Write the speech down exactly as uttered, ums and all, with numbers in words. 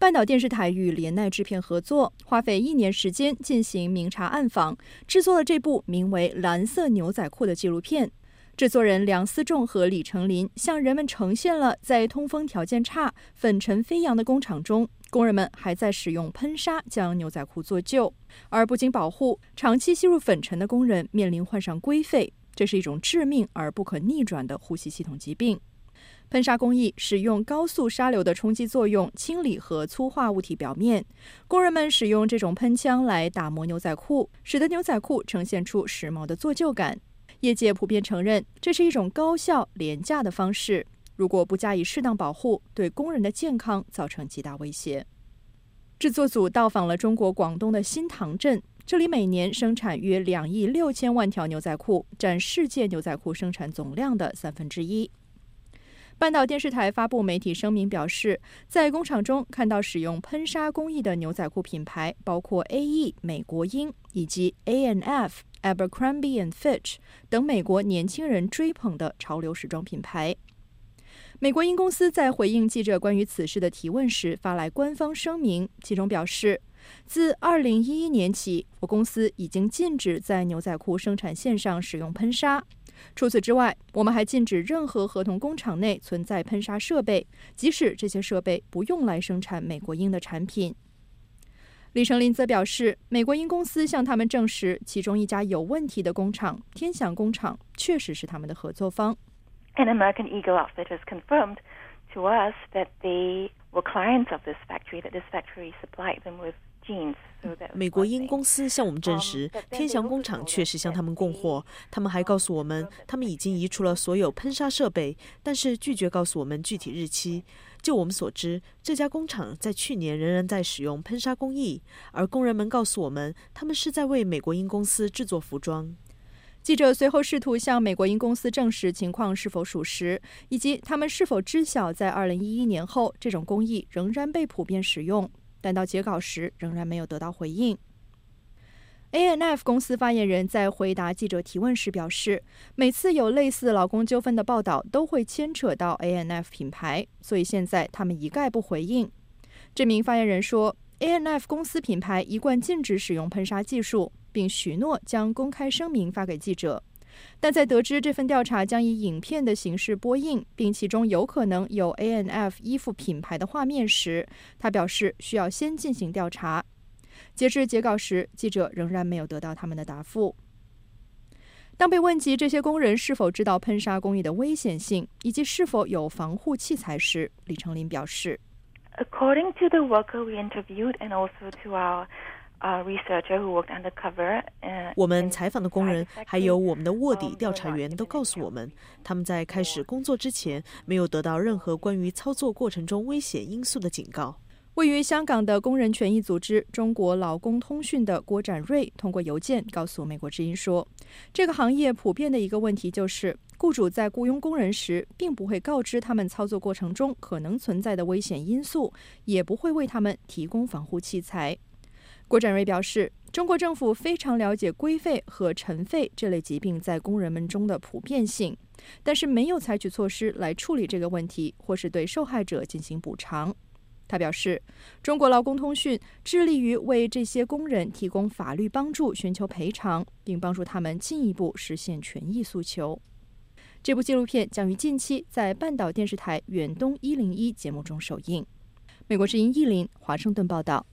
半岛电视台与联奈制片合作，花费一年时间进行明察暗访，制作了这部名为《蓝色牛仔裤》的纪录片。制作人梁思仲和李成林向人们呈现了在通风条件差、粉尘飞扬的工厂中，工人们还在使用喷砂将牛仔裤做旧，而不经保护，长期吸入粉尘的工人面临患上龟肺，这是一种致命而不可逆转的呼吸系统疾病。喷砂工艺使用高速砂流的冲击作用清理和粗化物体表面，工人们使用这种喷枪来打磨牛仔裤，使得牛仔裤呈现出时髦的做旧感。业界普遍承认，这是一种高效、廉价的方式，如果不加以适当保护，对工人的健康造成极大威胁。制作组到访了中国广东的新塘镇，这里每年生产约两亿六千万条牛仔裤，占世界牛仔裤生产总量的三分之一。半岛电视台发布媒体声明表示，在工厂中看到使用喷砂工艺的牛仔裤品牌包括 A E 美国鹰以及 A and F、Abercrombie and Fitch 等美国年轻人追捧的潮流时装品牌。美国鹰公司在回应记者关于此事的提问时发来官方声明，其中表示，自二零一一年起，我公司已经禁止在牛仔裤生产线上使用喷砂。除此之外，我们还禁止任何合同工厂内存在喷砂设备，即使这些设备不用来生产美国鹰的产品。李成林则表示，美国鹰公司向他们证实，其中一家有问题的工厂天祥工厂确实是他们的合作方。 And American Eagle Outfitters confirmed to us that they were clients of this factory, that this factory supplied them with jeans. 美国鹰公司向我们证实，天祥工厂确实向他们供货。他们还告诉我们，他们已经移除了所有喷砂设备，但是拒绝告诉我们具体日期。就我们所知，这家工厂在去年仍然在使用喷砂工艺，而工人们告诉我们，他们是在为美国鹰公司制作服装。 记者随后试图向美国鹰公司证实情况是否属实，以及他们是否知晓在二零一一年后这种工艺仍然被普遍使用，但到截稿时仍然没有得到回应。A and F 公司发言人在回答记者提问时表示，每次有类似劳工纠纷的报道都会牵扯到 A and F 品牌，所以现在他们一概不回应。这名发言人说， A and F 公司品牌一贯禁止使用喷砂技术，并许诺将公开声明发给记者。但在得知这份调查将以影片的形式播映，并其中有可能有 A and F 衣服品牌的画面时，他表示需要先进行调查。截至截稿时，记者仍然没有得到他们的答复。当被问及这些工人是否知道喷砂工艺的危险性以及是否有防护器材时，李成林表示 According to the worker we interviewed and also to our Uh, researcher who worked undercover, uh, 我们采访的工人还有我们的卧底调查员都告诉我们，他们在开始工作之前没有得到任何关于操作过程中危险因素的警告。 位于香港的工人权益组织中国劳工通讯的郭展瑞通过邮件告诉美国之音说，这个行业普遍的一个问题就是，雇主在雇佣工人时并不会告知他们操作过程中可能存在的危险因素，也不会为他们提供防护器材。郭展瑞表示，中国政府非常了解龟肺和尘肺这类疾病在工人们中的普遍性，但是没有采取措施来处理这个问题，或是对受害者进行补偿。他表示，中国劳工通讯致力于为这些工人提供法律帮助，寻求赔偿，并帮助他们进一步实现权益诉求。这部纪录片将于近期在半岛电视台远东一零一节目中首映。美国之音依林华盛顿报道。